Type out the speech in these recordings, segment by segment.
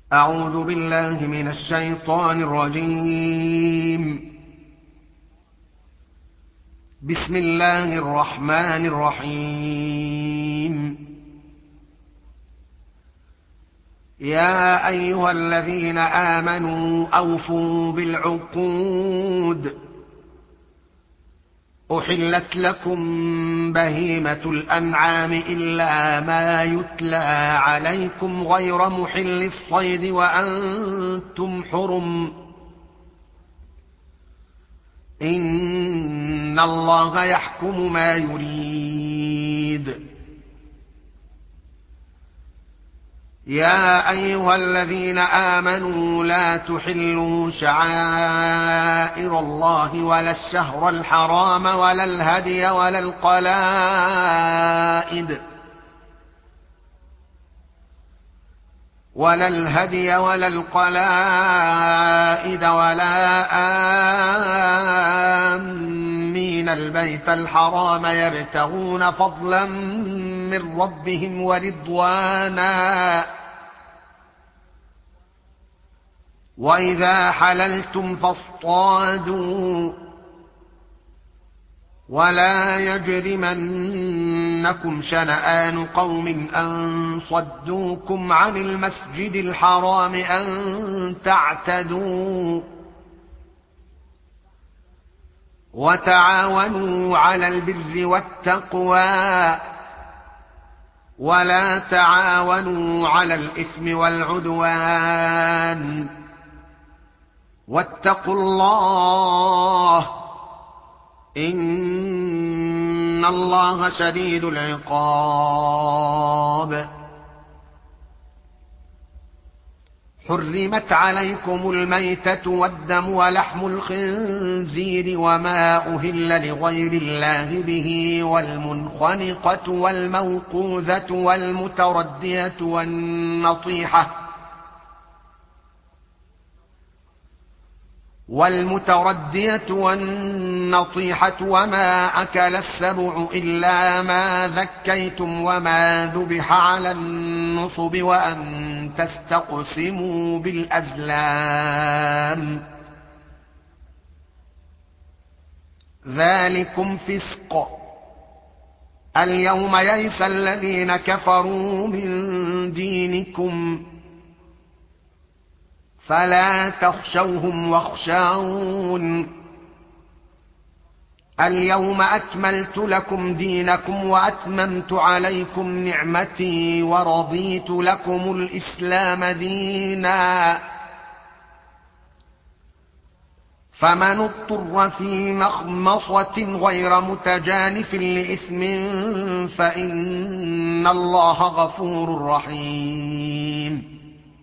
أعوذ بالله من الشيطان الرجيم. بسم الله الرحمن الرحيم. يا أيها الذين آمنوا أوفوا بالعقود. أحلت لكم بهيمة الأنعام إلا ما يتلى عليكم غير محل الصيد وأنتم حرم. إن الله يحكم ما يريد. يا أيها الذين آمنوا لا تحلوا شعائر الله ولا الشهر الحرام ولا الهدي ولا القلائد ولا آمين البيت الحرام يبتغون فضلا من ربهم ورضوانا. وإذا حللتم فاصطادوا ولا يجرمنكم شنآن قوم أن صدوكم عن المسجد الحرام أن تعتدوا. وتعاونوا على البر والتقوى ولا تعاونوا على الإثم والعدوان. واتقوا الله إن الله شديد العقاب. حرمت عليكم الميتة والدم ولحم الخنزير وما أهل لغير الله به والمنخنقة والموقوذة والمتردية والنطيحة وما أكل السبع إلا ما ذكيتم وما ذبح على النصب وأن تستقسموا بالأزلام. ذلكم فسق. اليوم يئس الذين كفروا من دينكم فلا تخشوهم واخشون. اليوم أكملت لكم دينكم وأتممت عليكم نعمتي ورضيت لكم الإسلام دينا. فمن اضطر في مخمصة غير متجانف لإثم فإن الله غفور رحيم.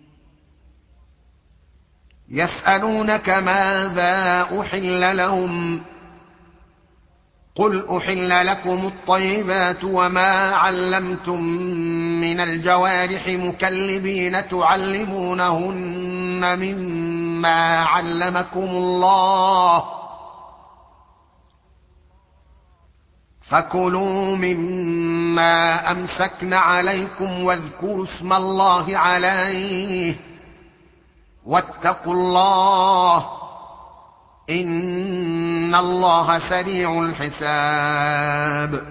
يسألونك ماذا أحل لهم قل أحل لكم الطيبات وما علمتم من الجوارح مكلبين تعلمونهن مما علمكم الله فكلوا مما أمسكن عليكم واذكروا اسم الله عليه واتقوا الله إن الله سريع الحساب.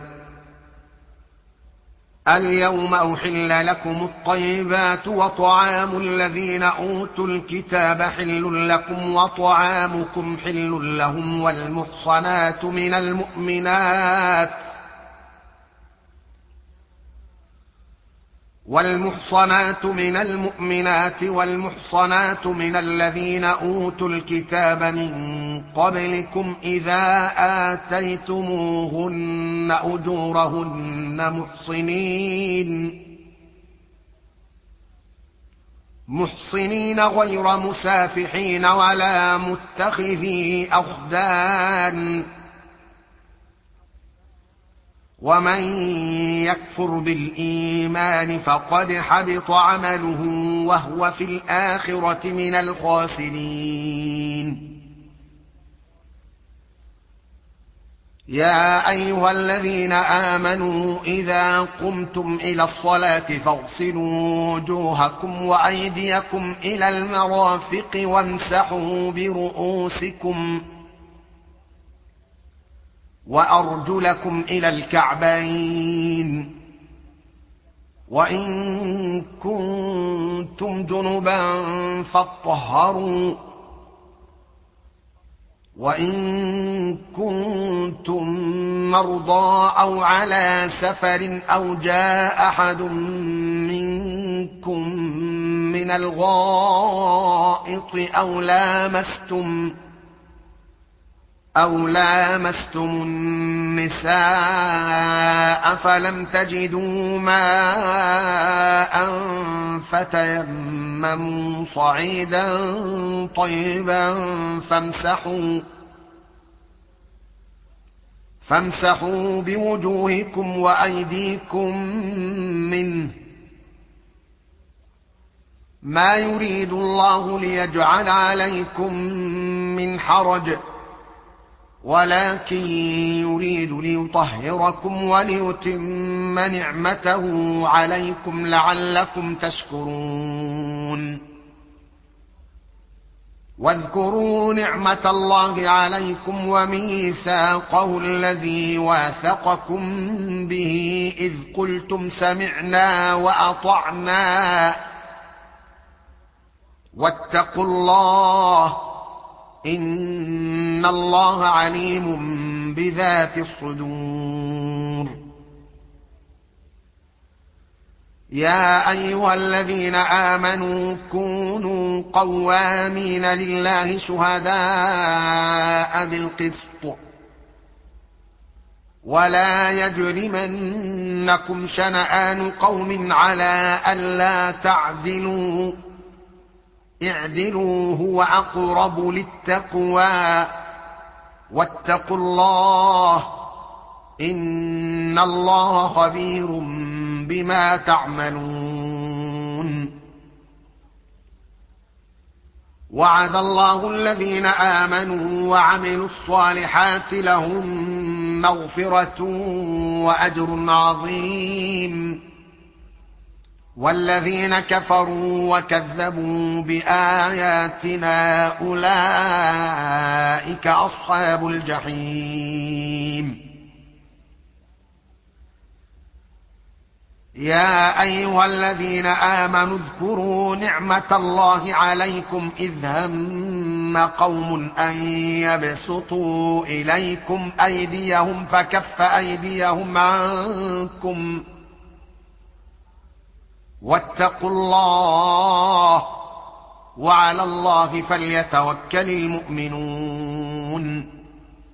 اليوم أحل لكم الطيبات وطعام الذين أوتوا الكتاب حل لكم وطعامكم حل لهم والمحصنات من المؤمنات والمحصنات من الذين أوتوا الكتاب من قبلكم إذا آتيتموهن أجورهن محصنين غير مسافحين ولا متخذي أخدان. ومن يكفر بالإيمان فقد حبط عمله وهو في الآخرة من الخاسرين. يا أيها الذين آمنوا إذا قمتم إلى الصلاة فاغسلوا وجوهكم وأيديكم إلى المرافق وامسحوا برؤوسكم وأرجلكم إلى الكعبين وإن كنتم جنبا فاطهروا وإن كنتم مرضى أو على سفر أو جاء أحد منكم من الغائط أو لامستم النساء فلم تجدوا ماء فتيمموا صعيدا طيبا فامسحوا بوجوهكم وأيديكم منه ما يريد الله ليجعل عليكم من حرج ولكن يريد ليطهركم وليتم نعمته عليكم لعلكم تشكرون واذكروا نعمة الله عليكم وميثاقه الذي واثقكم به إذ قلتم سمعنا وأطعنا واتقوا الله إن الله عليم بذات الصدور يا أيها الذين آمنوا كونوا قوامين لله شهداء بالقسط ولا يجرمنكم شنآن قوم على ألا تعدلوا اعدلوا هو أقرب للتقوى واتقوا الله إن الله خبير بما تعملون وعد الله الذين آمنوا وعملوا الصالحات لهم مغفرة وأجر عظيم والذين كفروا وكذبوا بآياتنا أولئك أصحاب الجحيم يا أيها الذين آمنوا اذكروا نعمة الله عليكم إذ هم قوم أن يبسطوا إليكم أيديهم فكف أيديهم عنكم واتقوا الله وعلى الله فليتوكل المؤمنون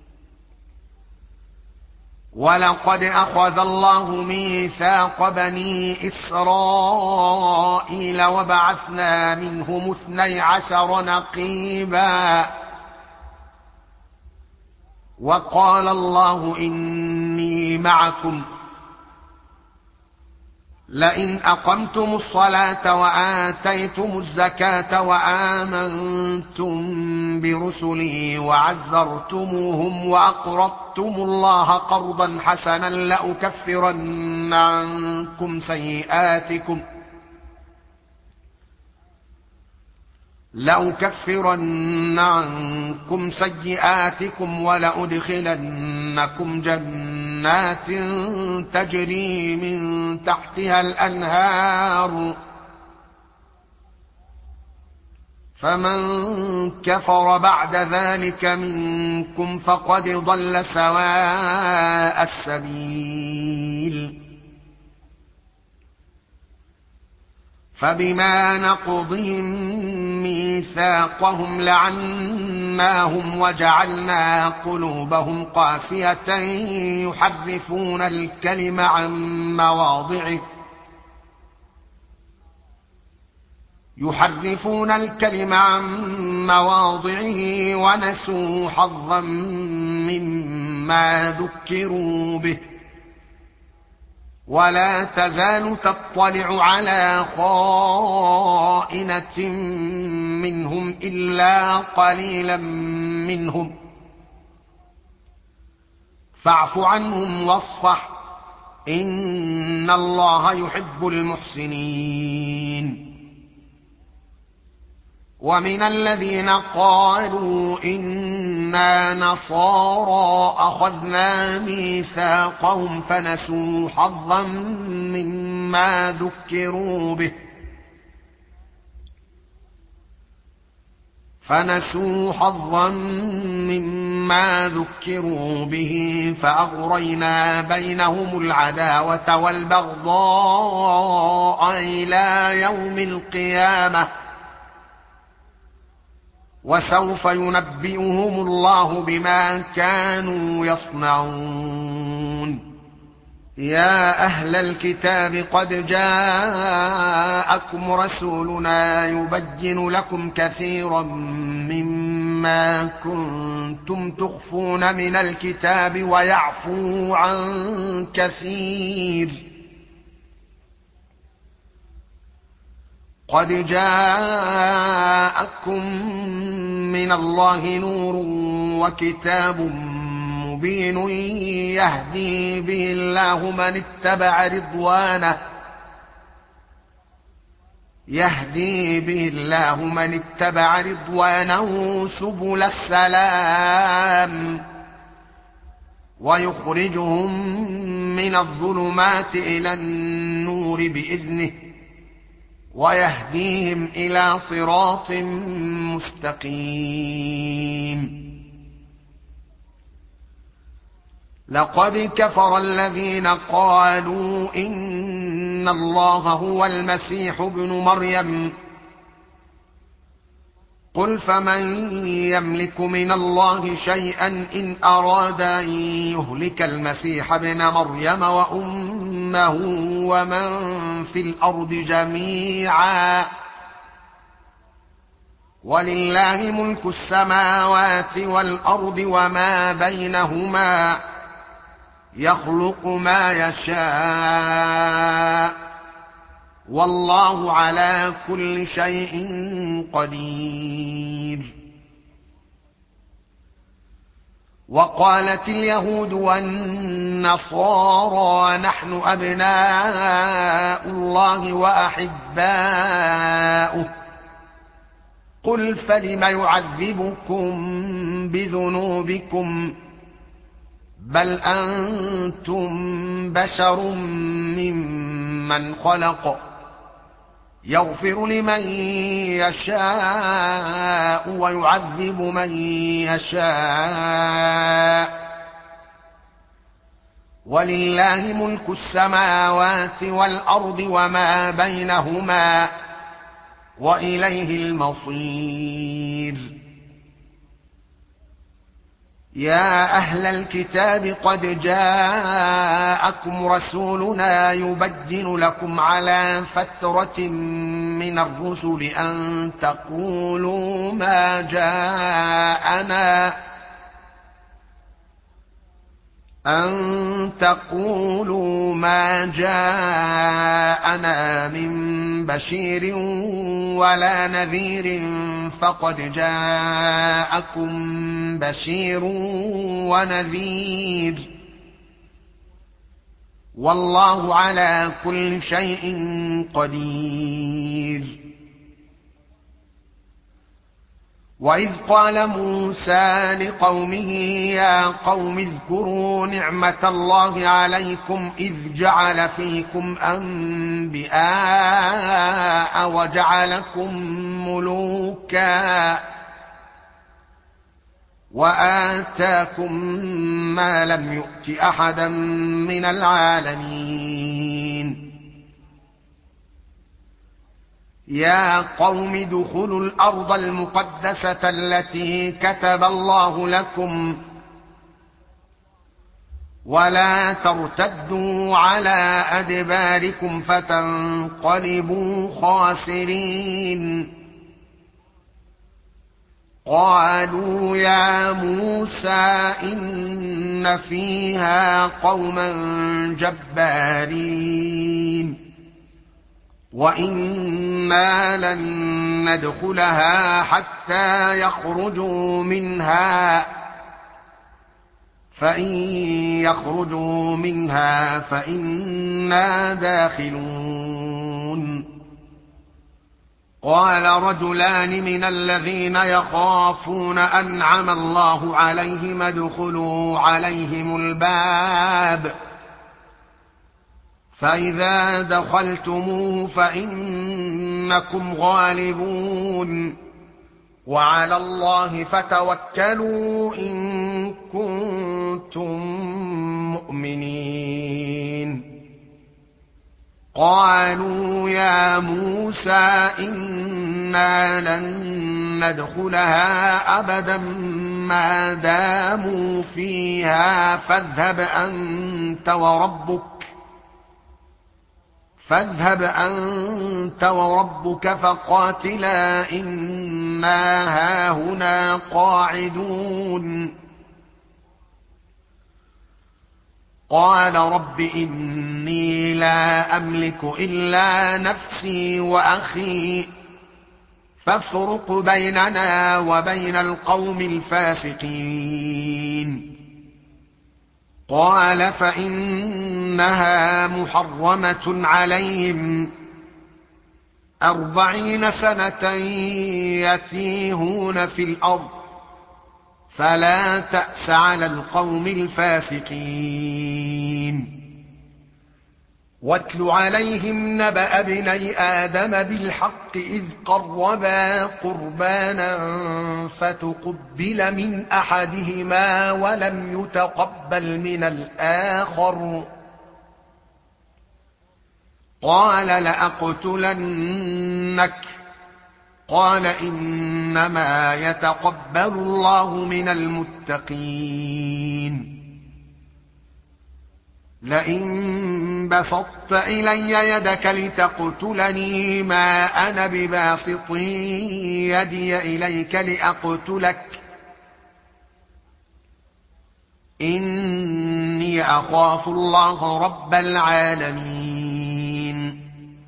ولقد أخذ الله ميثاق بني إسرائيل وبعثنا منهم 12 نقيبا وقال الله إني معكم لئن أقمتم الصلاة وآتيتم الزكاة وآمنتم برسلي وعزرتموهم وأقرضتم الله قرضا حسنا لأكفرن عنكم سيئاتكم ولأدخلنكم جنات تجري من تحتها الأنهار فمن كفر بعد ذلك منكم فقد ضل سواء السبيل فبما نقضهم ميثاقهم لعناهم وجعلنا قلوبهم قاسية يحرفون الكلم عن مواضعه ونسوا حظا مما ذكروا به ولا تزال تطلع على خائنة منهم إلا قليلا منهم فاعف عنهم واصفح إن الله يحب المحسنين. ومن الذين قالوا إنا نصارى أخذنا ميثاقهم فنسوا حظا مما ذكروا به فأغرينا بينهم العداوة والبغضاء إلى يوم القيامة وسوف ينبئهم الله بما كانوا يصنعون. يا أهل الكتاب قد جاءكم رسولنا يبين لكم كثيرا مما كنتم تخفون من الكتاب ويعفو عن كثير. قد جاءكم من الله نور وكتاب مبين يهدي به الله من اتبع رضوانه سبل السلام ويخرجهم من الظلمات إلى النور بإذنه ويهديهم إلى صراط مستقيم. لقد كفر الذين قالوا إن الله هو المسيح ابن مريم قل فمن يملك من الله شيئا إن أراد أن يهلك المسيح ابن مريم وأمه ومن في الأرض جميعا ولله ملك السماوات والأرض وما بينهما يخلق ما يشاء والله على كل شيء قدير. وقالت اليهود والنصارى نحن أبناء الله وأحباؤه قل فلم يعذبكم بذنوبكم بل أنتم بشر ممن خلق يغفر لمن يشاء ويعذب من يشاء ولله ملك السماوات والأرض وما بينهما وإليه المصير. يا أهل الكتاب قد جاءكم رسولنا يبين لكم على فترة من الرسل أن تقولوا ما جاءنا من بشير ولا نذير فقد جاءكم بشير ونذير والله على كل شيء قدير. وإذ قال موسى لقومه يا قوم اذكروا نعمة الله عليكم إذ جعل فيكم أنبياء وجعلكم ملوكا وآتاكم ما لم يؤت أحدا من العالمين. يا قوم ادخلوا الأرض المقدسة التي كتب الله لكم ولا ترتدوا على أدباركم فتنقلبوا خاسرين. قالوا يا موسى إن فيها قوما جبارين وإنا لن ندخلها حتى يخرجوا منها فإن يخرجوا منها فإنا داخلون. قال رجلان من الذين يخافون أنعم الله عليهم ادخلوا عليهم الباب فإذا دخلتموه فإنكم غالبون وعلى الله فتوكلوا إن كنتم مؤمنين. قالوا يا موسى إنا لن ندخلها أبدا ما داموا فيها فاذهب أنت وربك فقاتلا إنا هاهنا قاعدون. قال رب إني لا أملك إلا نفسي وأخي فافرق بيننا وبين القوم الفاسقين. قال فإنها محرمة عليهم 40 سنة يتيهون في الأرض فلا تأس على القوم الفاسقين. واتل عليهم نبأ ابني آدم بالحق إذ قربا قربانا فتقبل من أحدهما ولم يتقبل من الآخر قال لأقتلنك قال إنما يتقبل الله من المتقين. لئن بسطت إلي يدك لتقتلني ما أنا بباسط يدي إليك لأقتلك إني أخاف الله رب العالمين.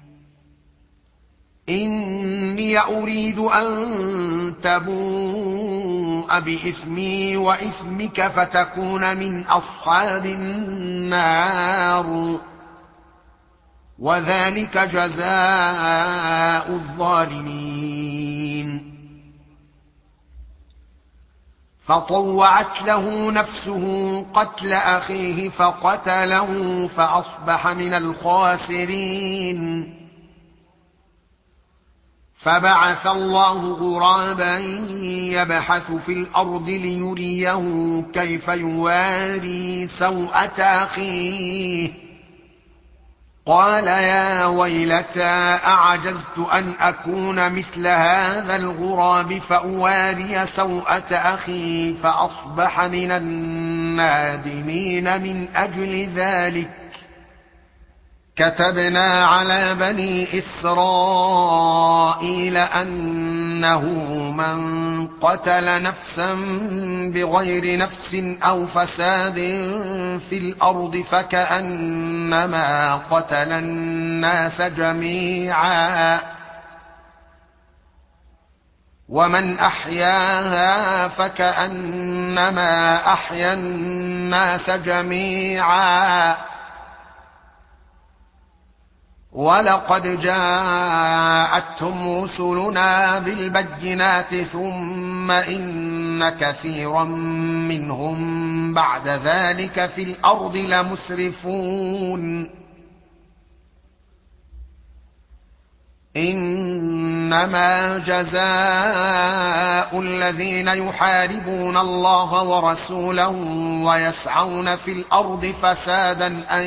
إني أريد أن تبوء بإثمي وإثمك فتكون من أصحاب النار وذلك جزاء الظالمين. فطوعت له نفسه قتل أخيه فقتله فأصبح من الخاسرين. فبعث الله غرابا يبحث في الأرض ليريه كيف يواري سوءة أخيه قال يا ويلتى أعجزت أن أكون مثل هذا الغراب فأواري سوءة أخي فأصبح من النادمين. من أجل ذلك كتبنا على بني إسرائيل أنه من قتل نفسا بغير نفس أو فساد في الأرض فكأنما قتل الناس جميعا ومن أحياها فكأنما أحيا الناس جميعا ولقد جاءتهم رسلنا بالبينات ثم إن كثيرا منهم بعد ذلك في الأرض لمسرفون. إنما جزاء الذين يحاربون الله ورسوله ويسعون في الأرض فسادا أن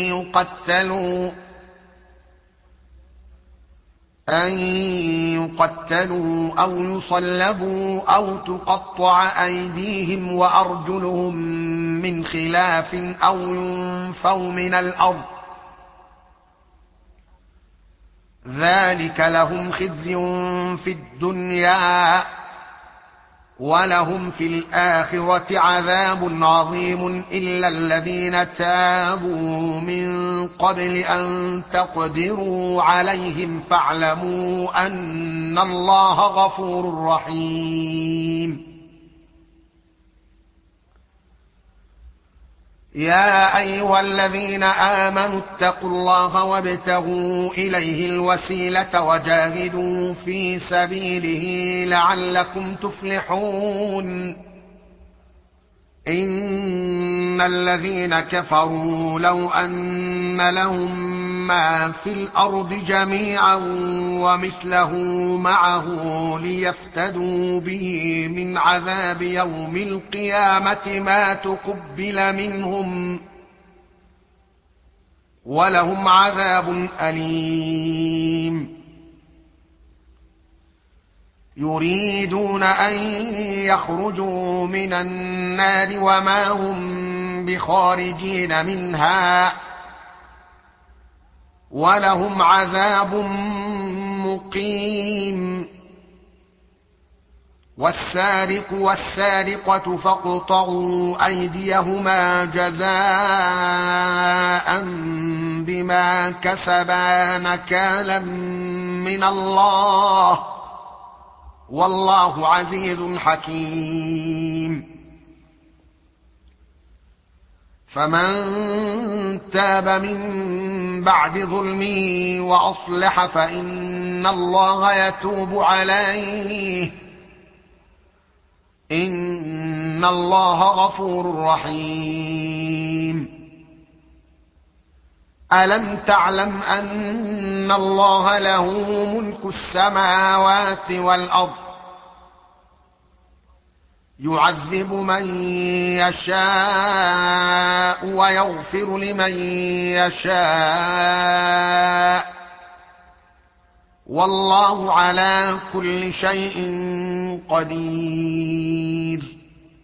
يقتلوا أو يصلبوا أو تقطع أيديهم وأرجلهم من خلاف أو ينفوا من الأرض ذلك لهم خزي في الدنيا ولهم في الآخرة عذاب عظيم إلا الذين تابوا من قبل أن تقدروا عليهم فاعلموا أن الله غفور رحيم. يا أيها الذين آمنوا اتقوا الله وابتغوا إليه الوسيلة وجاهدوا في سبيله لعلكم تفلحون إن الذين كفروا لو أن لهم ما في الأرض جميعا ومثله معه ليفتدوا به من عذاب يوم القيامة ما تقبل منهم ولهم عذاب أليم يريدون أن يخرجوا من النار وما هم بخارجين منها ولهم عذاب مقيم والسارق والسارقة فاقطعوا أيديهما جزاء بما كسبا نكالا من الله والله عزيز حكيم فمن تاب من بعد ظلمه وأصلح فإن الله يتوب عليه إن الله غفور رحيم ألم تعلم أن الله له ملك السماوات والأرض يعذب من يشاء ويغفر لمن يشاء والله على كل شيء قدير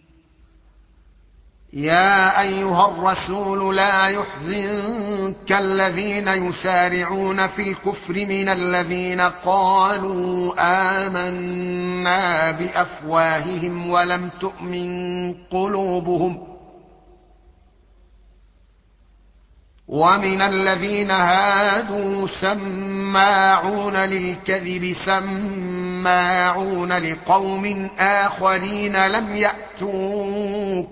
يا أيها الرسول لا يحزنك الذين يسارعون في الكفر من الذين قالوا آمنا بأفواههم ولم تؤمن قلوبهم ومن الذين هادوا سماعون للكذب سماعون لقوم آخرين لم يأتوك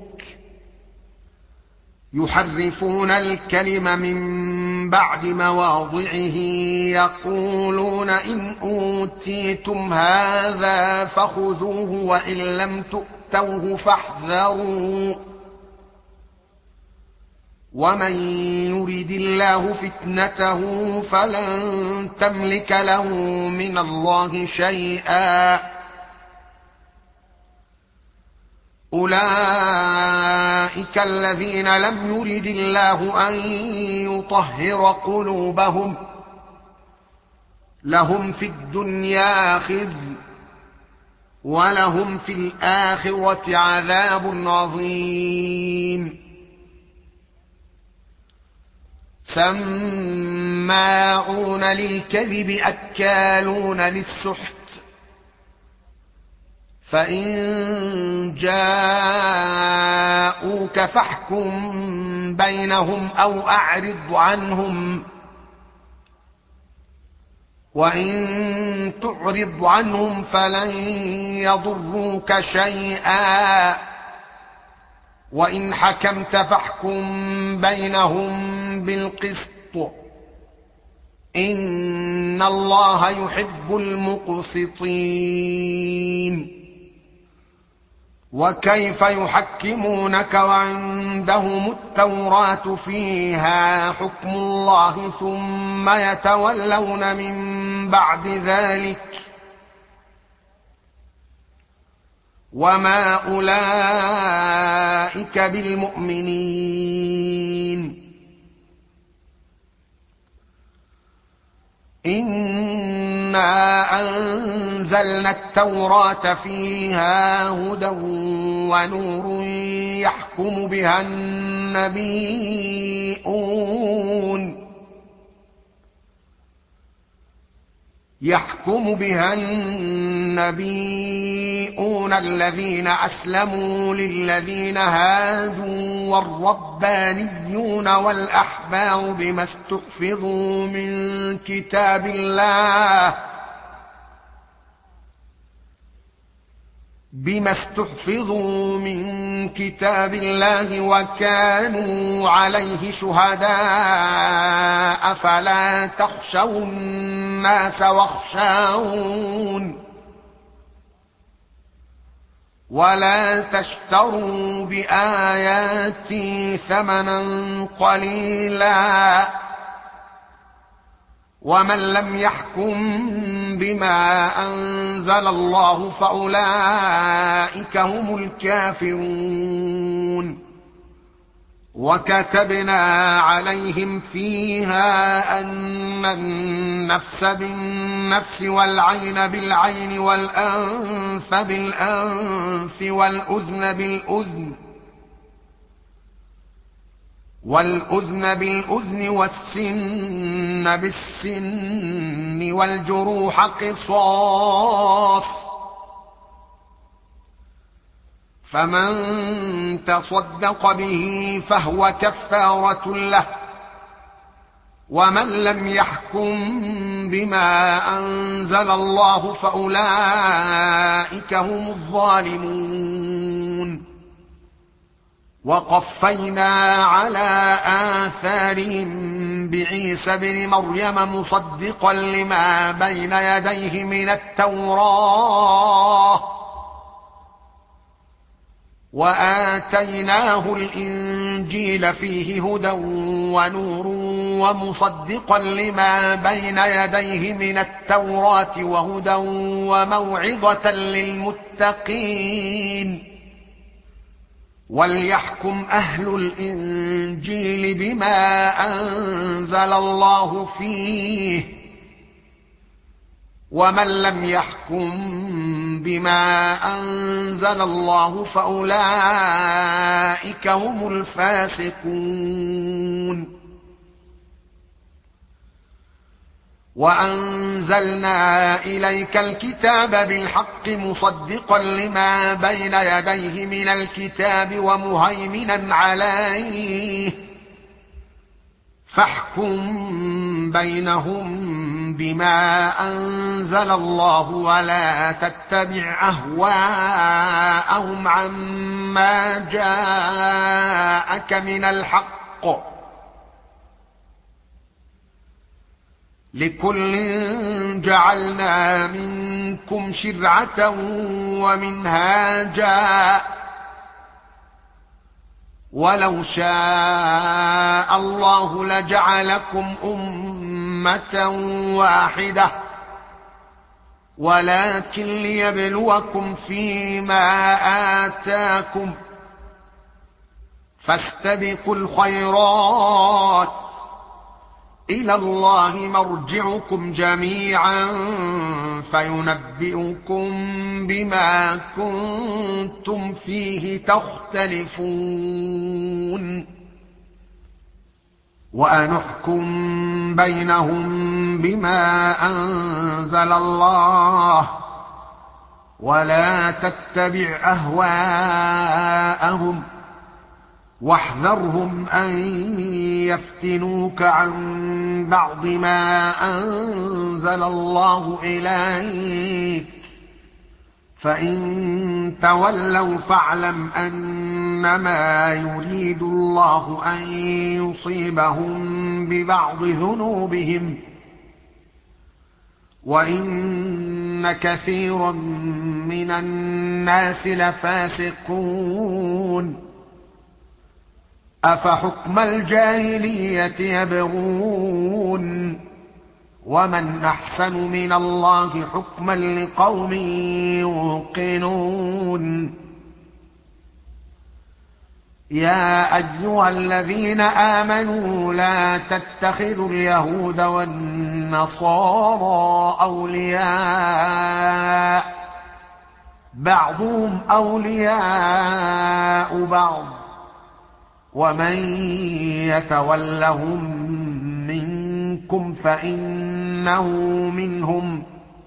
يحرفون الكلم من بعد مواضعه يقولون إن أوتيتم هذا فخذوه وإن لم تؤتوه فاحذروا ومن يرد الله فتنته فلن تملك له من الله شيئا أولئك الذين لم يرد الله أن يطهر قلوبهم لهم في الدنيا خزي ولهم في الآخرة عذاب عظيم سماعون للكذب أكالون للسحت فإن جاءوك فاحكم بينهم أو أعرض عنهم وإن تعرض عنهم فلن يضروك شيئا وإن حكمت فاحكم بينهم بالقسط إن الله يحب المقسطين وكيف يحكمونك وعندهم التوراة فيها حكم الله ثم يتولون من بعد ذلك وما أولئك بالمؤمنين إنا أنزلنا التوراة فيها هدى ونور يحكم بها النبيون الذين أسلموا للذين هادوا والربانيون والأحبار بما استحفظوا من كتاب الله بما استحفظوا من كتاب الله وكانوا عليه شهداء فلا تخشوا الناس واخشون ولا تشتروا بآياتي ثمنا قليلا ومن لم يحكم بما أنزل الله فأولئك هم الكافرون وكتبنا عليهم فيها أن النفس بالنفس والعين بالعين والأنف بالأنف والأذن بالأذن والسن بالسن والجروح قصاص فمن تصدق به فهو كفارة له ومن لم يحكم بما أنزل الله فأولئك هم الظالمون وقفينا على آثارهم بعيسى ابن مريم مصدقا لما بين يديه من التوراة وآتيناه الإنجيل فيه هدى ونور ومصدقا لما بين يديه من التوراة وهدى وموعظة للمتقين وليحكم أهل الإنجيل بما أنزل الله فيه ومن لم يحكم بما أنزل الله فأولئك هم الفاسقون وأنزلنا إليك الكتاب بالحق مصدقا لما بين يديه من الكتاب ومهيمنا عليه فاحكم بينهم بما أنزل الله ولا تتبع أهواءهم عما جاءك من الحق لكل جعلنا منكم شرعة ومنهاجا ولو شاء الله لجعلكم أمة واحدة ولكن ليبلوكم فيما آتاكم فاستبقوا الخيرات إلى الله مرجعكم جميعا فينبئكم بما كنتم فيه تختلفون وأنحكم بينهم بما أنزل الله ولا تتبع أهواءهم واحذرهم أن يفتنوك عن بعض ما أنزل الله إليك فإن تولوا فاعلم أنما يريد الله أن يصيبهم ببعض ذنوبهم وإن كثيرا من الناس لفاسقون أفحكم الجاهلية يبغون ومن أحسن من الله حكما لقوم يوقنون يا أيها الذين آمنوا لا تتخذوا اليهود والنصارى أولياء بعضهم أولياء بعض ومن يتولهم منكم فإنه منهم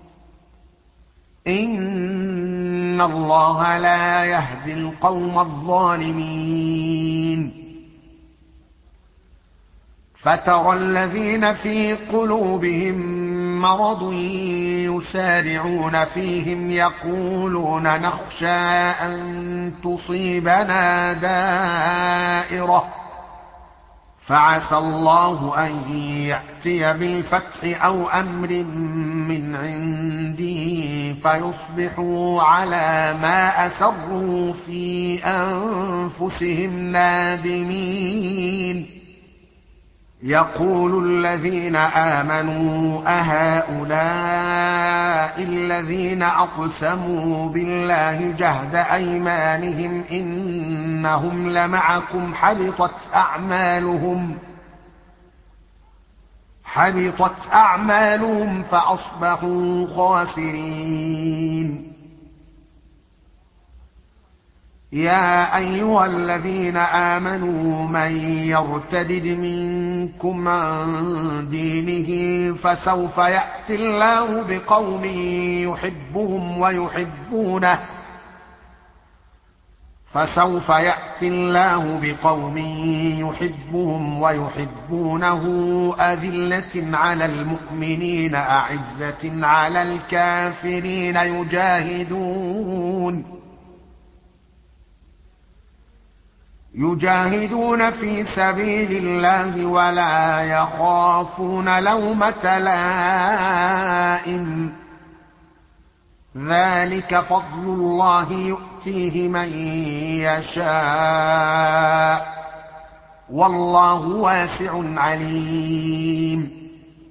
إن الله لا يهدي القوم الظالمين فترى الذين في قلوبهم مرض يسارعون فيهم يقولون نخشى أن تصيبنا دائرة فعسى الله أن يأتي بالفتح أو أمر من عنده فيصبحوا على ما أسروا في أنفسهم نادمين. يقول الذين آمنوا أهؤلاء الذين أقسموا بالله جهد أيمانهم إنهم لمعكم حبطت أعمالهم فأصبحوا خاسرين. يا أيها الذين آمنوا من يرتد منكم عن دينه فسوف يأتي الله بقوم يحبهم ويحبونه أذلة على المؤمنين أعزة على الكافرين يجاهدون في سبيل الله ولا يخافون لومة لائم ذلك فضل الله يؤتيه من يشاء والله واسع عليم.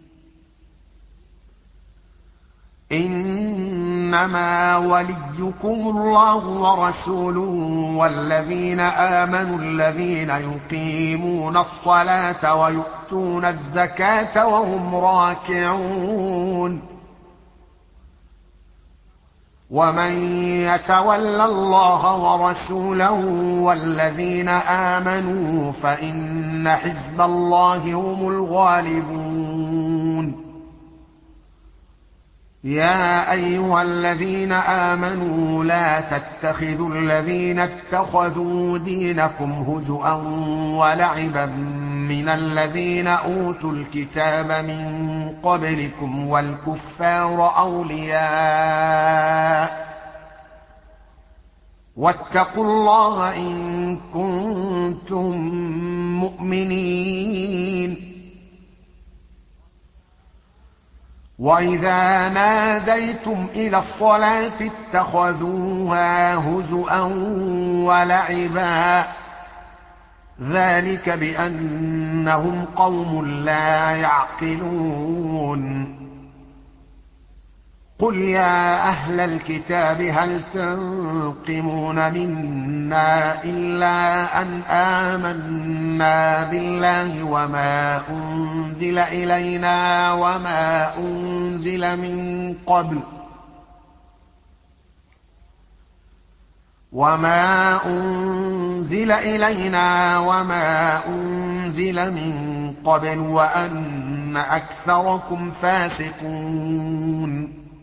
إنما وليكم الله ورسوله والذين آمنوا الذين يقيمون الصلاة ويؤتون الزكاة وهم راكعون. ومن يتول الله ورسوله والذين آمنوا فإن حزب الله هم الغالبون. يا أيها الذين آمنوا لا تتخذوا الذين اتخذوا دينكم هزؤا ولعبا من الذين أوتوا الكتاب من قبلكم والكفار أولياء واتقوا الله إن كنتم مؤمنين. وإذا ناديتم إلى الصلاة اتخذوها هزؤا ولعبا ذلك بأنهم قوم لا يعقلون. قل يا أهل الكتاب هل تنقمون منا إلا أن آمنا بالله وما أنزل إلينا وما أنزل من قبل وأن أكثركم فاسقون.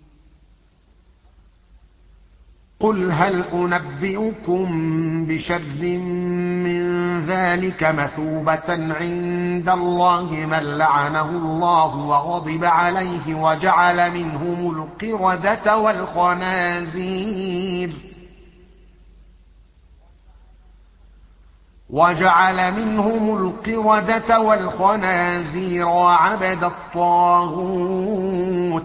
قل هل أنبئكم بشر من ذلك مثوبة عند الله من لعنه الله وغضب عليه وجعل منهم القردة والخنازير وعبد الطاغوت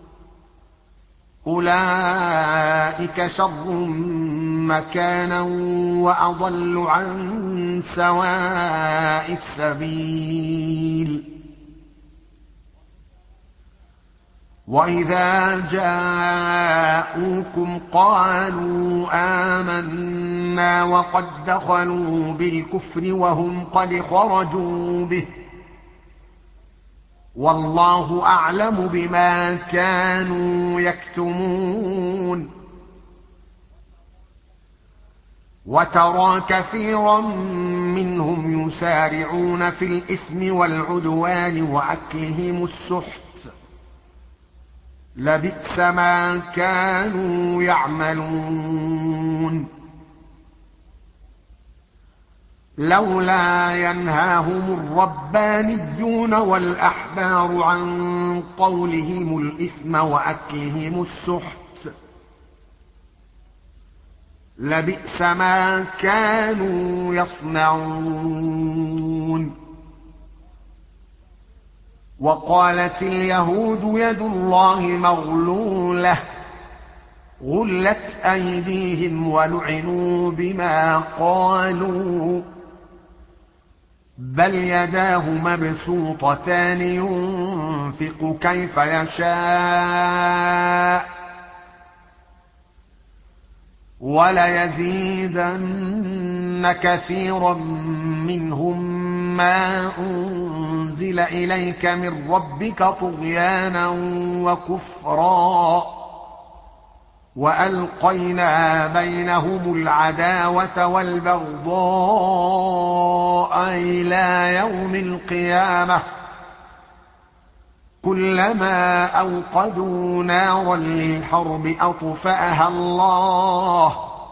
أولئك شر مكانا وأضل عن سواء السبيل. وإذا جاءوكم قالوا آمنا وقد دخلوا بالكفر وهم قد خرجوا به والله أعلم بما كانوا يكتمون. وترى كثيرا منهم يسارعون في الإثم والعدوان وأكلهم السحت لبئس ما كانوا يعملون. لولا ينهاهم الربانيون والأحبار عن قولهم الإثم وأكلهم السحت لبئس ما كانوا يصنعون. وقالت اليهود يد الله مغلولة غلت أيديهم ولعنوا بما قالوا بل يداه مبسوطتان ينفق كيف يشاء وليزيدن كثيرا منهم ما أنزل إليك من ربك طغيانا وكفرا وألقينا بينهم العداوة والبغضاء إلى يوم القيامة كلما أوقدوا نارا للحرب أطفأها الله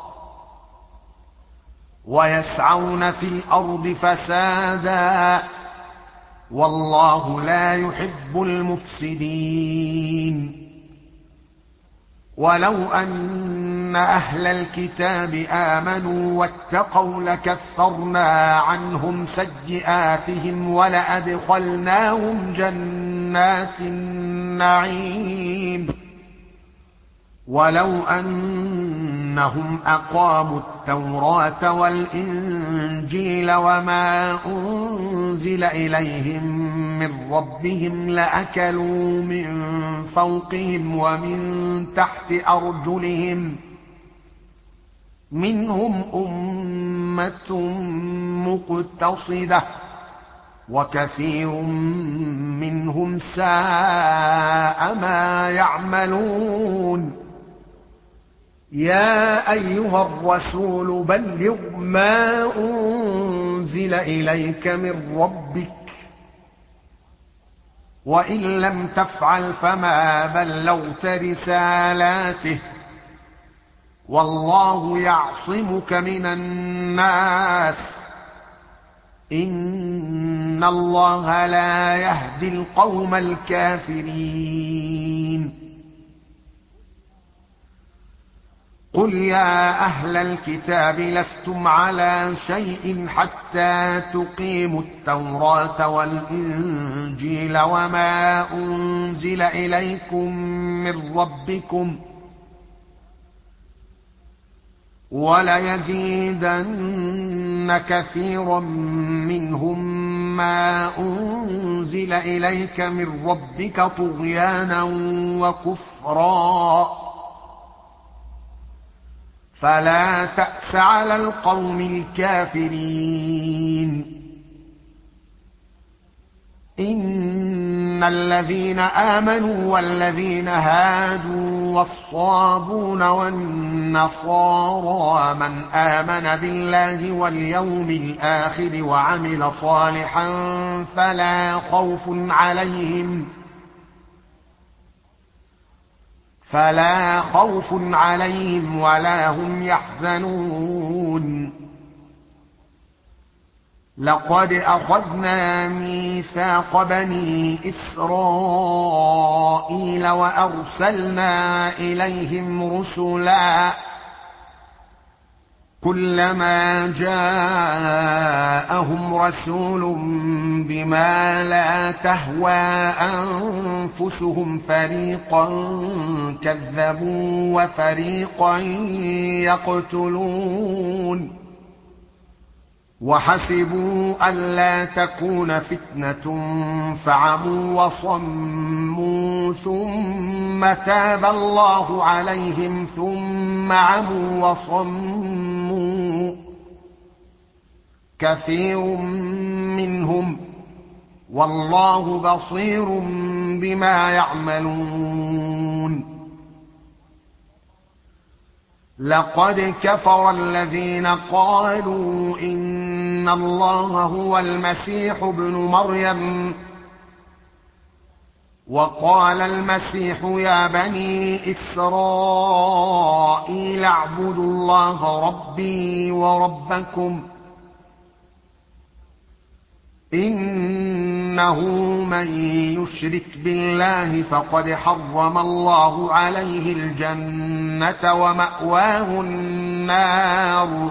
ويسعون في الأرض فسادا والله لا يحب المفسدين. ولو أن أهل الكتاب آمنوا واتقوا لكفرنا عنهم سيئاتهم ولأدخلناهم جنات النعيم ولو أنهم أقاموا التوراة والإنجيل وما أنزل إليهم من ربهم لأكلوا من فوقهم ومن تحت أرجلهم منهم أمة مقتصدة وكثير منهم ساء ما يعملون. يا أيها الرسول بلغ ما أنزل إليك من ربك وإن لم تفعل فما بلغت رسالاته والله يعصمك من الناس إن الله لا يهدي القوم الكافرين. قل يا أهل الكتاب لستم على شيء حتى تقيموا التوراة والإنجيل وما أنزل إليكم من ربكم وليزيدن كثيرا منهم ما أنزل إليك من ربك طغيانا وكفرا فلا تأس على القوم الكافرين. إن الذين آمنوا والذين هادوا والصابون والنصارى من آمن بالله واليوم الآخر وعمل صالحا فلا خوف عليهم ولا هم يحزنون. لقد أخذنا ميثاق بني إسرائيل وأرسلنا إليهم رسلا كلما جاءهم رسول بما لا تهوى أنفسهم فريقا كذبوا وفريقا يقتلون وحسبوا ألا تكون فتنة فعموا وصموا ثم تاب الله عليهم ثم عموا وصموا كثير منهم والله بصير بما يعملون. لقد كفر الذين قالوا إن الله هو المسيح ابن مريم وقال المسيح يا بني إسرائيل اعبدوا الله ربي وربكم إنه من يشرك بالله فقد حرم الله عليه الجنة ومأواه النار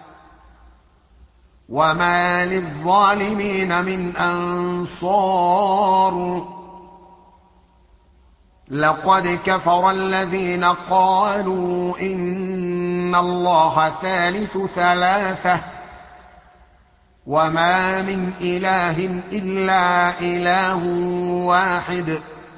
وما للظالمين من أنصار لقد كفر الذين قالوا إن الله ثالث ثلاثة وما من إله إلا إله واحد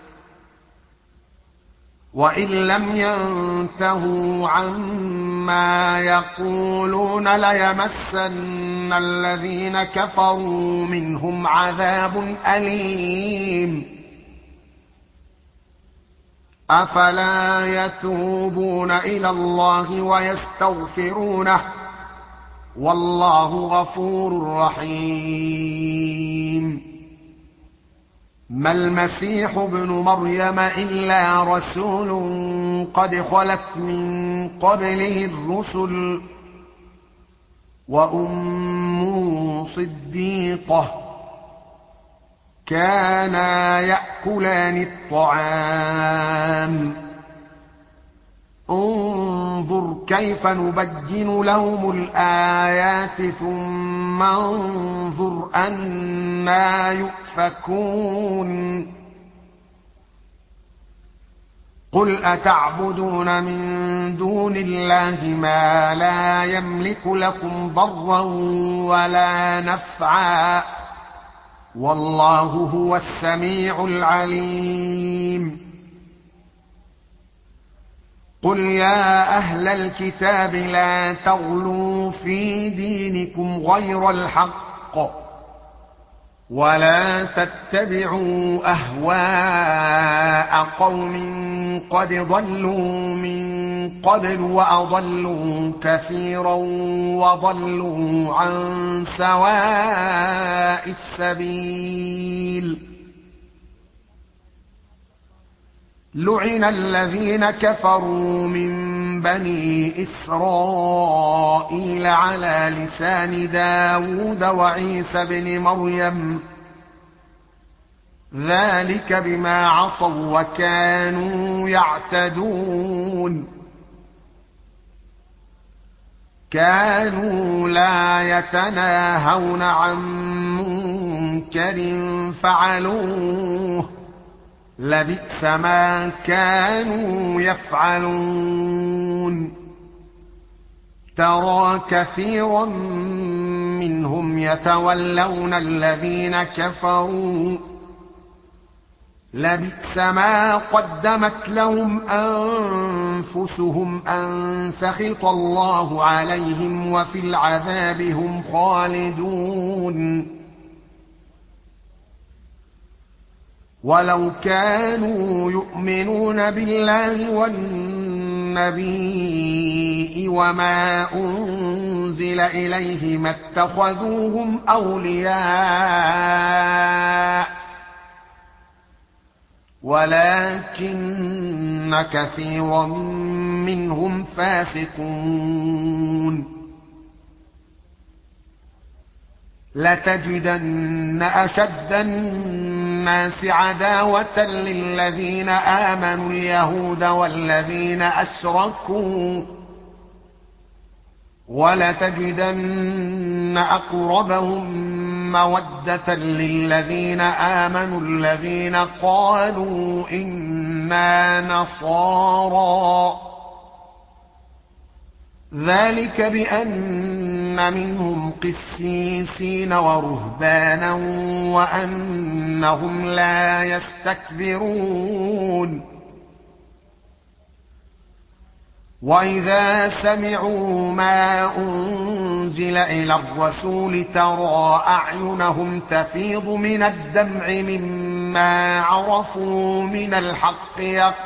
وإن لم ينتهوا عما يقولون ليمسن الذين كفروا منهم عذاب أليم أفلا يتوبون إلى الله ويستغفرونه والله غفور رحيم ما المسيح ابن مريم إلا رسول قد خلت من قبله الرسل وأمه صديقة كانا يأكلان الطعام انظر كيف نبين لهم الآيات ثم انظر أنى يؤفكون قل أتعبدون من دون الله ما لا يملك لكم ضرا ولا نفعا والله هو السميع العليم قل يا أهل الكتاب لا تغلوا في دينكم غير الحق ولا تتبعوا أهواء قوم قد ضلوا من قبل وأضلوا كثيرا وضلوا عن سواء السبيل لعن الذين كفروا من بني إسرائيل على لسان داود وعيسى بن مريم ذلك بما عصوا وكانوا يعتدون كانوا لا يتناهون عن منكر فعلوه لبئس ما كانوا يفعلون ترى كثيرا منهم يتولون الذين كفروا لبئس ما قدمت لهم أنفسهم أن سخط الله عليهم وفي العذاب هم خالدون ولو كانوا يؤمنون بالله والنبي وما أنزل إليه ما اتخذوهم أولياء ولكن كثيرا منهم فاسقون لتجدن أشد الناس عداوة للذين آمنوا اليهود والذين أشركوا ولتجدن أقربهم مودة للذين آمنوا الذين قالوا إنا نصارى ذلك بأن منهم قسيسين ورهبانا وأنهم لا يستكبرون وإذا سمعوا ما أنزل إلى الرسول ترى أعينهم تفيض من الدمع مما عرفوا من الحق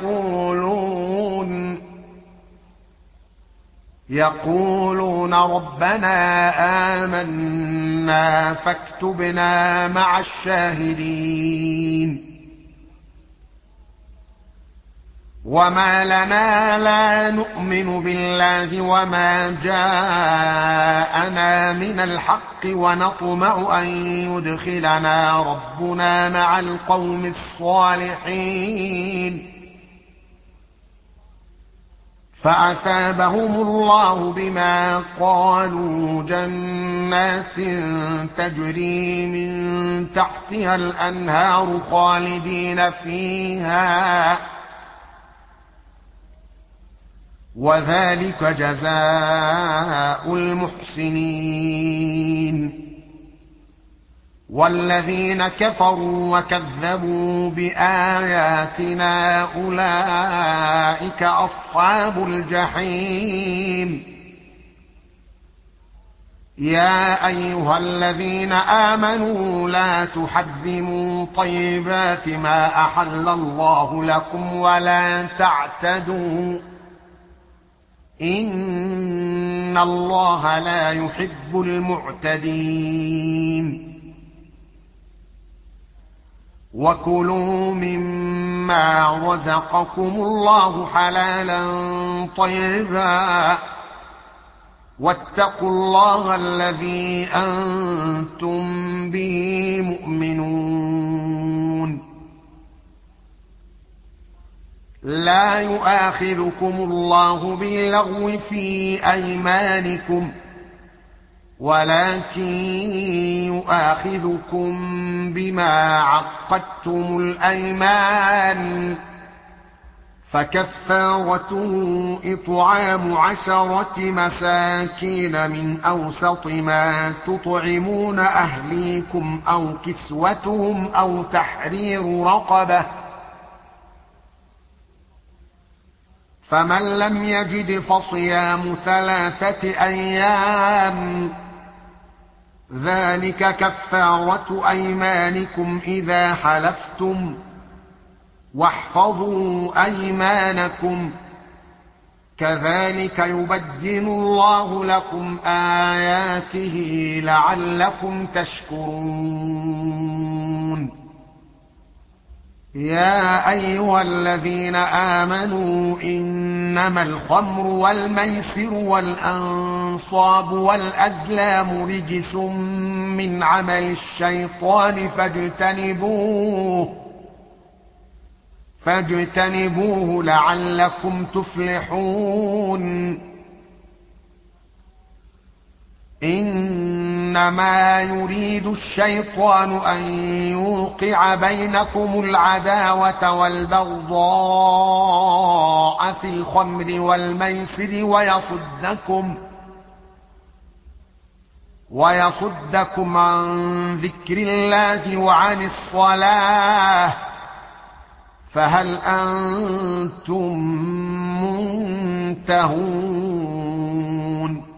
يقولون ربنا آمنا فاكتبنا مع الشاهدين وما لنا لا نؤمن نؤمن بالله وما جاءنا من الحق ونطمع أن يدخلنا ربنا مع القوم الصالحين فأثابهم الله بما قالوا جنات تجري من تحتها الأنهار خالدين فيها وذلك جزاء المحسنين والذين كفروا وكذبوا بآياتنا أولئك أصحاب الجحيم يا أيها الذين آمنوا لا تحرموا طيبات ما أحل الله لكم ولا تعتدوا إن الله لا يحب المعتدين وكلوا مما رزقكم الله حلالا طيبا واتقوا الله الذي أنتم به مؤمنون لا يؤاخذكم الله باللغو في أيمانكم ولكن يؤاخذكم بما عقدتم الأيمان فكفارته إطعام 10 مساكين من أوسط ما تطعمون أهليكم أو كسوتهم أو تحرير رقبة فمن لم يجد فصيام 3 أيام ذلك كفارة أيمانكم إذا حلفتم واحفظوا أيمانكم كذلك يبين الله لكم آياته لعلكم تشكرون يا أيها الذين آمنوا إنما الخمر والميسر والأنصاب والأزلام رجس من عمل الشيطان فاجتنبوه لعلكم تفلحون إنما يريد الشيطان أن يوقع بينكم العداوة والبغضاء في الخمر والميسر ويصدكم عن ذكر الله وعن الصلاة فهل أنتم منتهون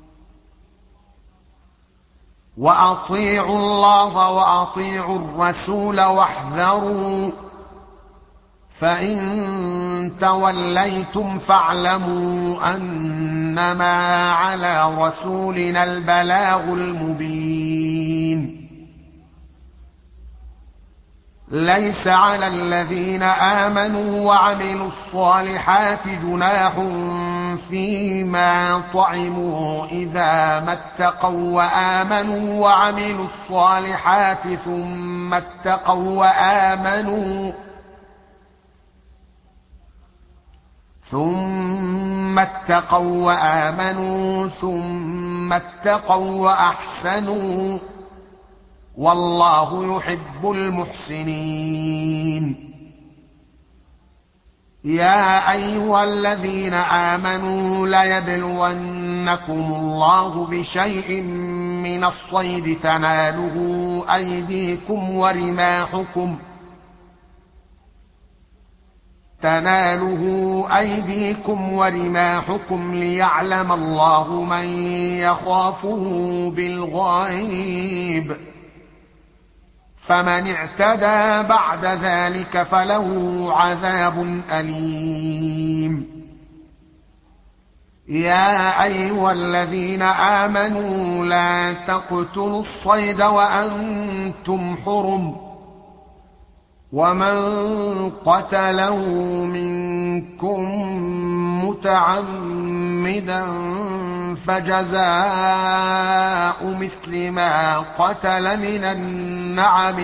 وأطيعوا الله وأطيعوا الرسول واحذروا فإن توليتم فاعلموا أنما على رسولنا البلاغ المبين ليس على الذين آمنوا وعملوا الصالحات جناح فيما طعموا إذا ما اتقوا وآمنوا وعملوا الصالحات ثم اتقوا وآمنوا ثم اتقوا وأحسنوا والله يحب المحسنين يا أيها الذين آمنوا ليبلونكم الله بشيء من الصيد تناله أيديكم ورماحكم ليعلم الله من يخافه بالغيب فمن اعتدى بعد ذلك فله عذاب أليم يا أيها الذين آمنوا لا تقتلوا الصيد وأنتم حرم ومن قتله منكم متعمدا فجزاء مثل ما قتل من النعم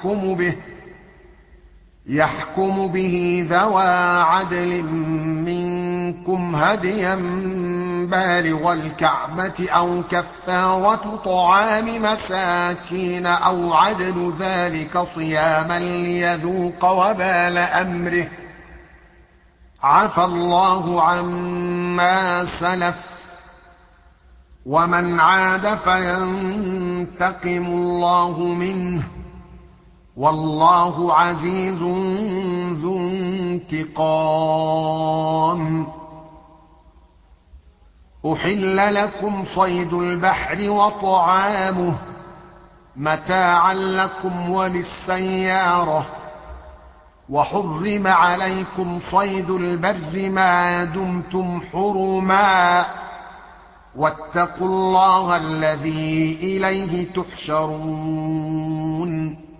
يحكم به ذوى عدل منكم هديا بالغ الكعبة أو كفارة طعام مساكين أو عدل ذلك صياما ليذوق وبال أمره عفى الله عما سلف ومن عاد فينتقم الله منه والله عزيز ذو انتقام. أحل لكم صيد البحر وطعامه متاعا لكم وللسيارة وحرم عليكم صيد البر ما دمتم حرما واتقوا الله الذي إليه تحشرون.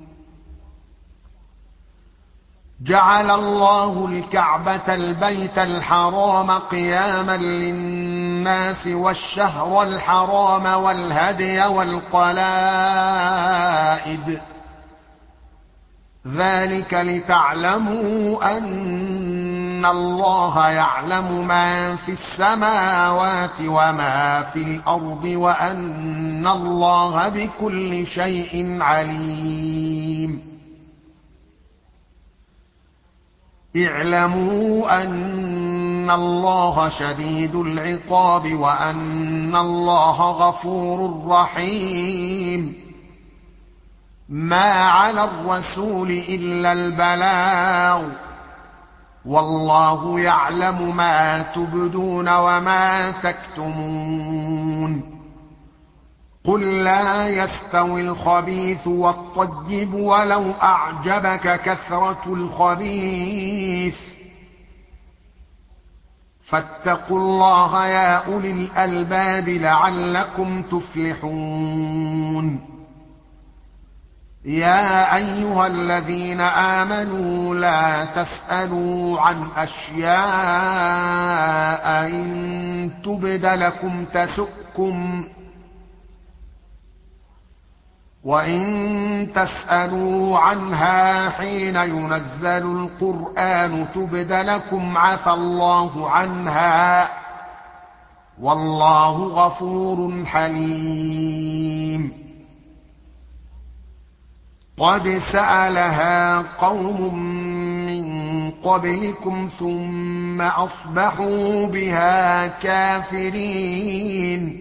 جعل الله الكعبة البيت الحرام قياما للناس والشهر الحرام والهدي والقلائد ذلك لتعلموا أن الله يعلم ما في السماوات وما في الأرض وأن الله بكل شيء عليم. اعلموا أن الله شديد العقاب وأن الله غفور رحيم. ما على الرسول إلا البلاغ والله يعلم ما تبدون وما تكتمون. قل لا يستوي الخبيث والطيب ولو أعجبك كثرة الخبيث فاتقوا الله يا أولي الألباب لعلكم تفلحون. يا أيها الذين آمنوا لا تسألوا عن أشياء إن تبد لكم تسؤكم وإن تسألوا عنها حين ينزل القرآن تبد لكم عفى الله عنها والله غفور حليم. قد سألها قوم من قبلكم ثم أصبحوا بها كافرين.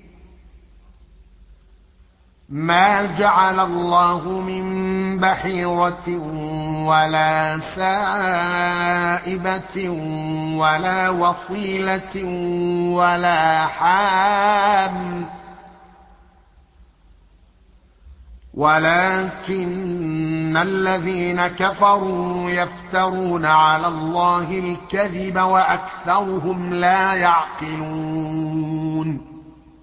ما جعل الله من بحيرة ولا سائبة ولا وصيلة ولا حام ولكن الذين كفروا يفترون على الله الكذب وأكثرهم لا يعقلون.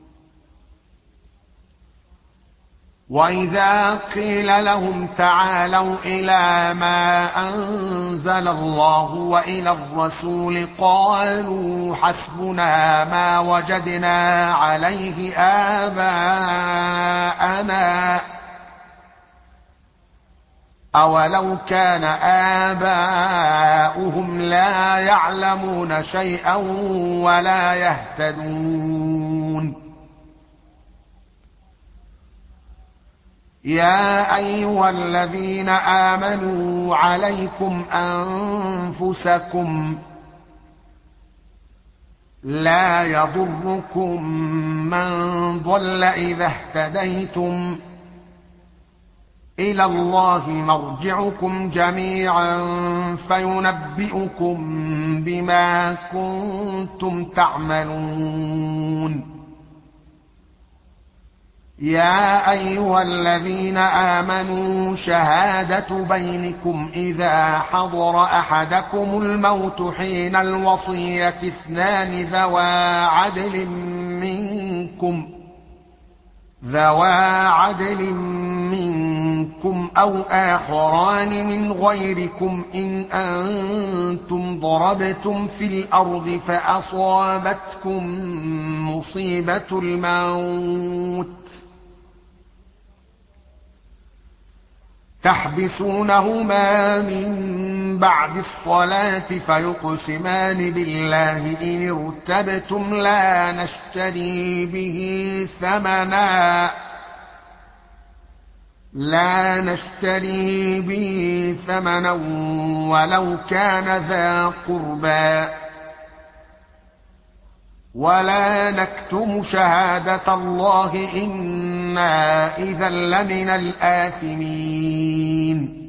وإذا قيل لهم تعالوا إلى ما أنزل الله وإلى الرسول قالوا حسبنا ما وجدنا عليه آباءنا أولو كان آباؤهم لا يعلمون شيئا ولا يهتدون. يا أيها الذين آمنوا عليكم أنفسكم لا يضركم من ضل إذا اهتديتم إلى الله مرجعكم جميعا فينبئكم بما كنتم تعملون. يا أيها الذين آمنوا شهادة بينكم إذا حضر أحدكم الموت حين الوصية اثنان ذوى عدل منكم منكم أو آخران من غيركم إن أنتم ضربتم في الأرض فأصابتكم مصيبة الموت تحبسونهما من بعد الصلاة فيقسمان بالله إن ارتبتم لا نشتري به ثمنا ولو كان ذا قربى ولا نكتم شهادة الله إنا إذا لمن الآثمين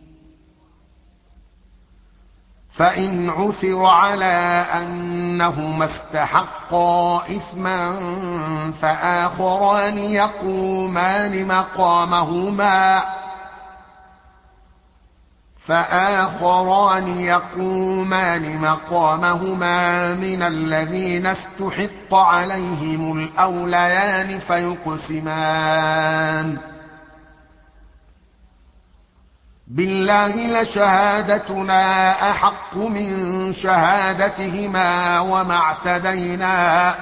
فإن عثر على أنهما استحقا إثما فآخران يقومان مقامهما من الذين استحق عليهم الأوليان فيقسمان بالله لشهادتنا أحق من شهادتهما وما اعتدينا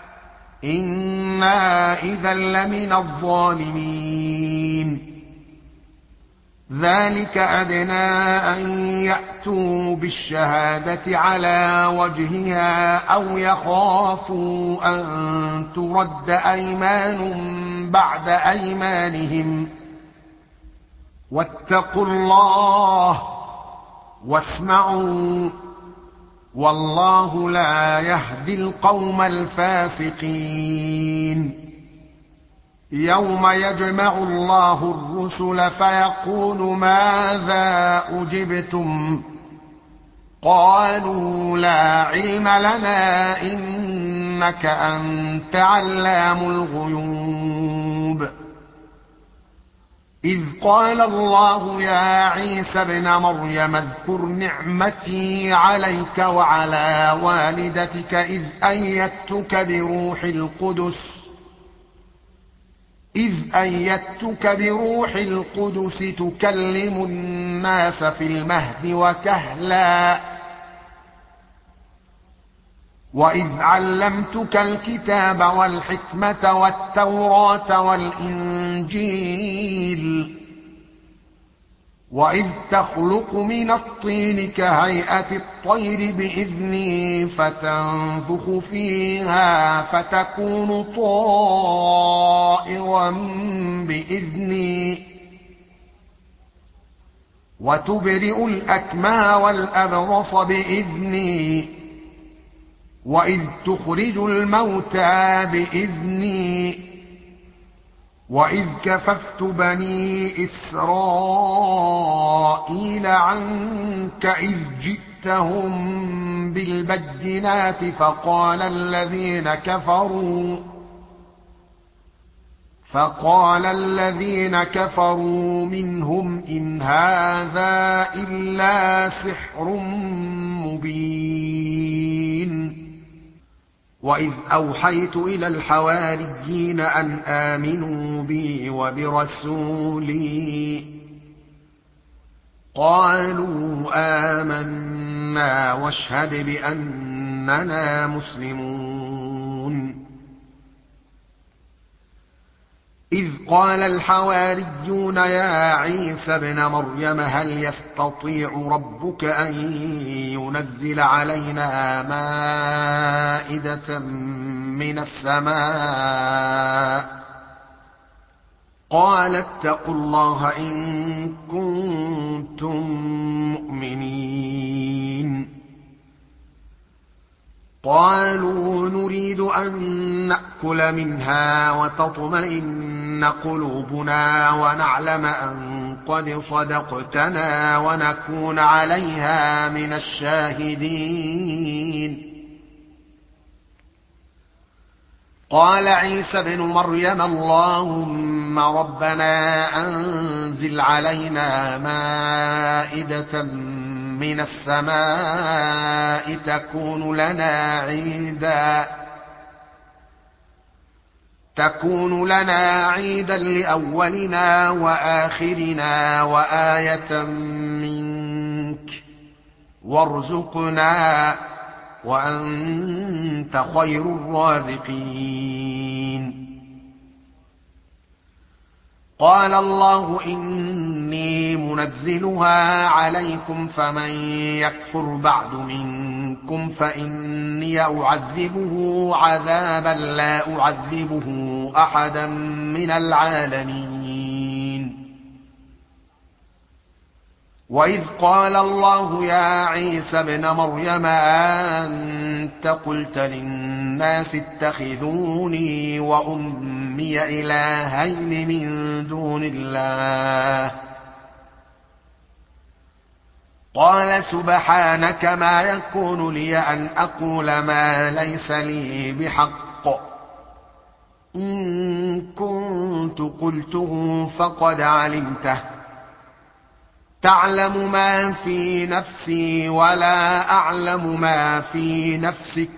إنا إذا لمن الظالمين ذلك أدنى أن يأتوا بالشهادة على وجهها أو يخافوا أن ترد أيمان بعد أيمانهم واتقوا الله واسمعوا والله لا يهدي القوم الفاسقين يوم يجمع الله الرسل فيقول ماذا أجبتم قالوا لا علم لنا إنك أنت علام الغيوب إذ قال الله يا عيسى ابن مريم اذكر نعمتي عليك وعلى والدتك إذ أيدتك بروح القدس تكلم الناس في المهد وكهلا وإذ علمتك الكتاب والحكمة والتوراة والإنجيل وإذ تخلق من الطين كهيئة الطير بإذني فتنفخ فيها فتكون طائرا بإذني وتبرئ الأكمه والأبرص بإذني وإذ تخرج الموتى بإذني وإذ كففت بني إسرائيل عنك إذ جئتهم بالبينات فقال الذين كفروا منهم إن هذا إلا سحر مبين وإذ أوحيت إلى الحواريين أن آمنوا بي وبرسولي قالوا آمنا واشهد بأننا مسلمون إذ قال الحواريون يا عيسى ابن مريم هل يستطيع ربك أن ينزل علينا مائدة من السماء قال اتقوا الله إن كنتم مؤمنين قالوا نريد أن نأكل منها وتطمئن قلوبنا ونعلم أن قد صدقتنا ونكون عليها من الشاهدين قال عيسى ابن مريم اللهم ربنا أنزل علينا مائدة من السماء تكون لنا عيدا لأولنا وآخرنا وآية منك وارزقنا وأنت خير الرازقين. قال الله إني منزلها عليكم فمن يكفر بعد منكم فإني أعذبه عذابا لا أعذبه أحدا من العالمين. وإذ قال الله يا عيسى ابن مريم أنت قلت للناس اتخذوني وأمي إلهين من دون الله قال سبحانك ما يكون لي أن أقول ما ليس لي بحق إن كنت قلته فقد علمته تعلم ما في نفسي ولا أعلم ما في نفسك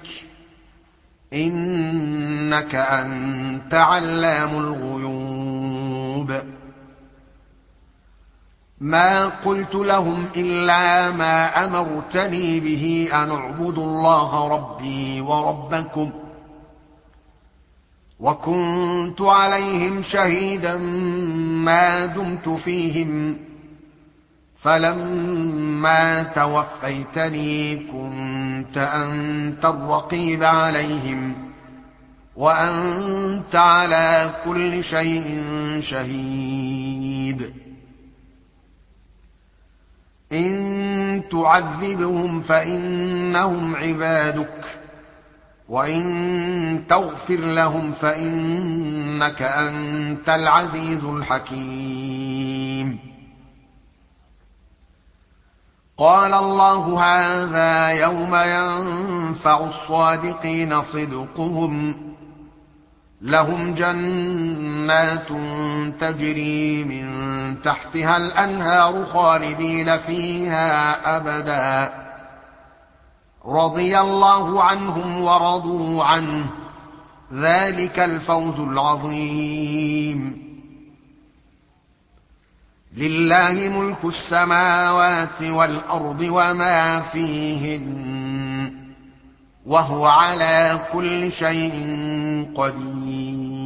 إنك أنت علام الغيوب. ما قلت لهم إلا ما أمرتني به أن اعبدوا الله ربي وربكم وكنت عليهم شهيدا ما دمت فيهم فلما توفيتني كنت أنت الرقيب عليهم وأنت على كل شيء شهيد. إن تعذبهم فإنهم عبادك وإن تغفر لهم فإنك أنت العزيز الحكيم. قال الله هذا يوم ينفع الصادقين صدقهم لهم جنات تجري من تحتها الأنهار خالدين فيها أبدا رضي الله عنهم ورضوا عنه ذلك الفوز العظيم. لله ملك السماوات والأرض وما فيهن وهو على كل شيء قدير.